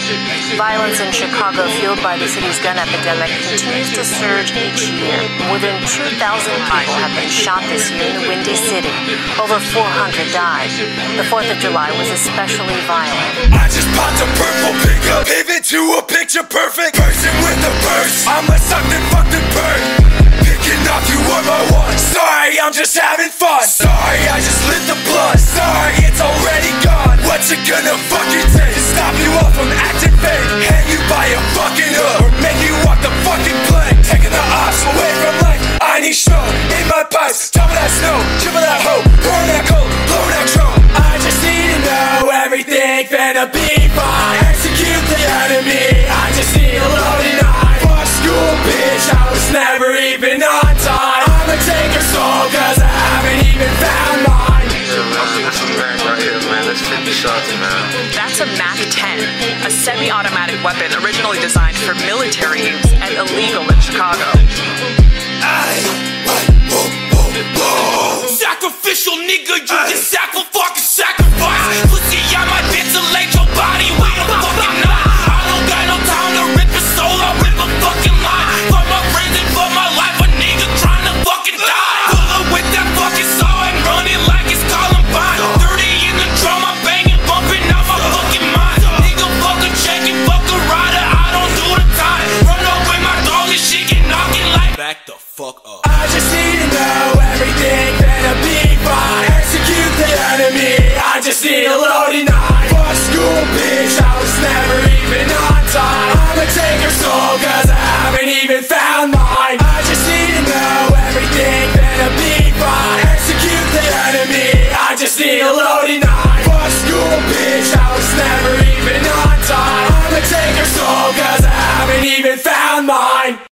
Violence in Chicago, fueled by the city's gun epidemic, continues to surge each year. More than 2,000 people have been shot this year in the Windy City. Over 400 died. The 4th of July was especially violent. I just popped a purple pickup, pivot to a picture-perfect person with a purse. I'm a sucked and fucked and bird, picking off you one by one. Sorry, I'm just having fun. Sorry, I just lit the blunt. Sorry, it's already gone. What you gonna fucking take to stop you all from acting fake? Hang you by a fucking hook, or make you walk the fucking plank. Taking the ops away from life. I need stroke in my pipes. Top of that snow, triple that hope, pouring that cold, blowing that drum. I just need to know everything finna be fine. Execute the enemy. I just need a loaded eye. Fuck school, bitch. I was never even on time. I'ma take her soul, cause I haven't even found mine. That's a Mac right here, man. That's 50 shots, man. That's a MAC-10, a semi-automatic weapon originally designed for military use and illegal in Chicago. Sacrificial nigga, you just sacrifice. Pussy, I might ventilate your body with a fucking knife. I don't got no time to rip a soul, I rip a fucking line. For my friends and for my life, a nigga trying to fucking die. Pull up with that fucking saw and run it like it's Columbine. 30 in the drum, I'm banging, bumping out my fucking mind. Nigga, fuck a check and fuck a rider, I don't do the time. Run up with my dog and shit get knocking like back the fuck up. I just need to know everything better be fine. Execute the enemy. I just need a loaded knife. Fuck school, bitch. I was never even on time. I'ma take her soul, cause I haven't even found mine. I just need to know everything better be fine. Execute the enemy. I just need a loaded knife. Fuck school, bitch. I was never even on time. I'ma take her soul, cause I haven't even found mine.